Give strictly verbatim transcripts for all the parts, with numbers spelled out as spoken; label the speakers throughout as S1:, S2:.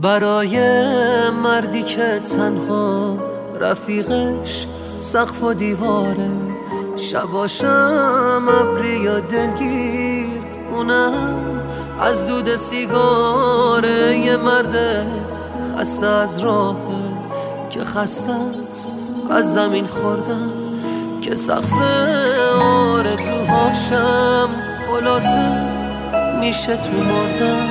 S1: برای مردی که تنها رفیقش سقف و دیواره، شباشم ابری یا دلگیر، اونم از دود سیگاره. یه مرد خسته از راهه که خسته است از زمین خوردن، که سقف آرزوهاشم خلاصه میشه تو مردن.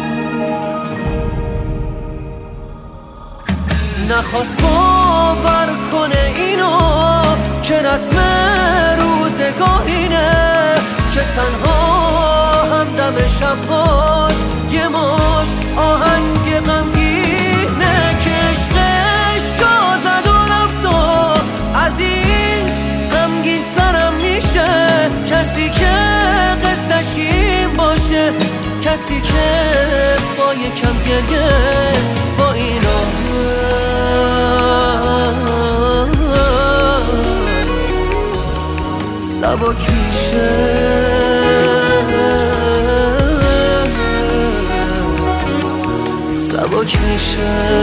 S1: نخواست باور کنه اینو که رسم روزگارینه، که تنها همدم شبهاش یه مشت آهنگ غمگینه، که عشقش جا زد و رفت و از این غمگین سرم میشه. کسی که قصه‌ش این باشه، کسی که با یکم گریه با اینا سبک میشه. سبک میشه.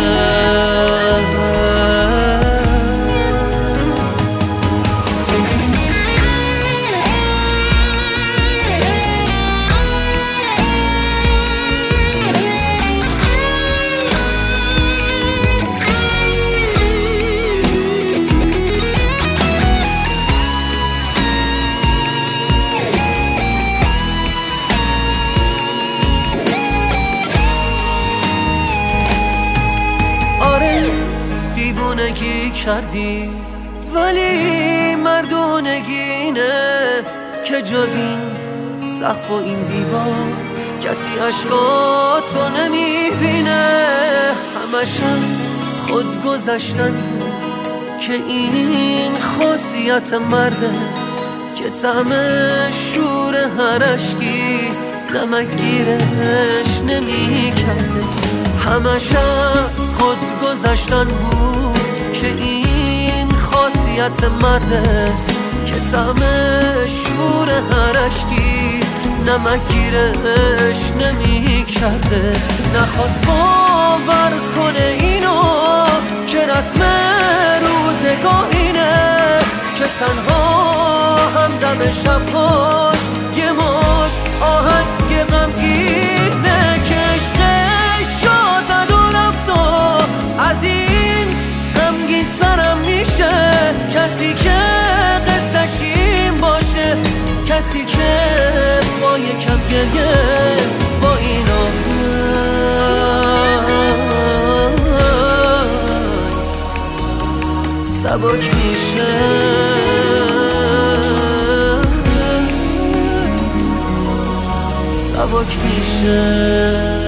S1: دیوونگی کردی ولی مردونگی اینه که جز این سقف و این دیوار کسی عشقاتو نمیبینه. همش از خود گذشتن که این خاصیت مرده، که طعم شور هر عشقی نمکگیرش نمیکرده. همش از خود گذشتن بود که این خاصیت مرده، که طعم شور هر عشقی نمکگیرش نمیکرده. نخواست باور کنه اینو که رسم روزگارینه، که تنها همدم شبهاش یه مشت آهنگ غمگینه، که عشقش جا زد و رفت و از این غمگین سرم میشه. کسی که قصه‌ش این باشه، کسی که با یکم گریه با اینا سبک میشه. سبک میشه.